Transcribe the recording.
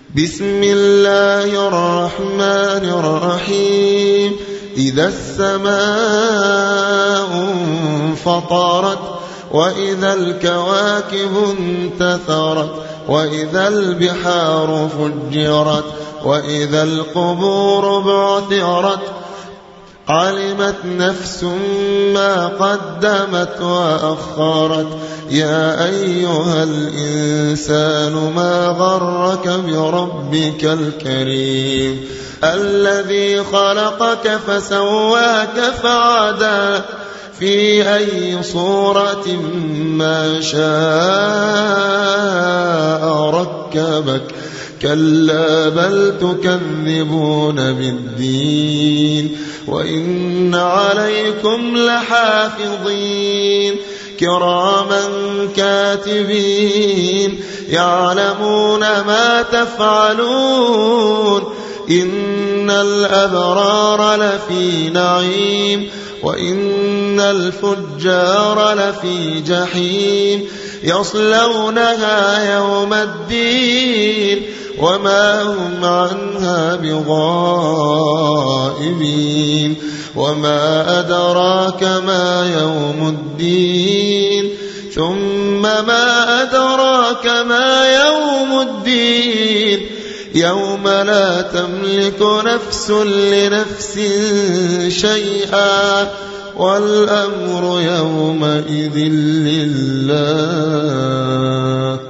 بسم الله الرحمن الرحيم. إذا السماء انفطرت وإذا الكواكب انتثرت وإذا البحار فجرت وإذا القبور بعثرت علمت نفس ما قدمت وأخرت. يا أيها الإنسان ما غرك بربك الكريم الذي خلقك فسواك فعدل في أي صورة ما شاء ركبك. كلا بل تكذبون بالدين وإن عليكم لحافظين كراما كاتبين يعلمون ما تفعلون. إن الأبرار لفي نعيم وإن الفجار لفي جحيم يصلونها يوم الدين وما هم عنها بغائبين. وما أدراك ما يوم الدين ثم ما أدراك ما يوم الدين يوم لا تملك نفس لنفس شيئا والأمر يومئذ لله.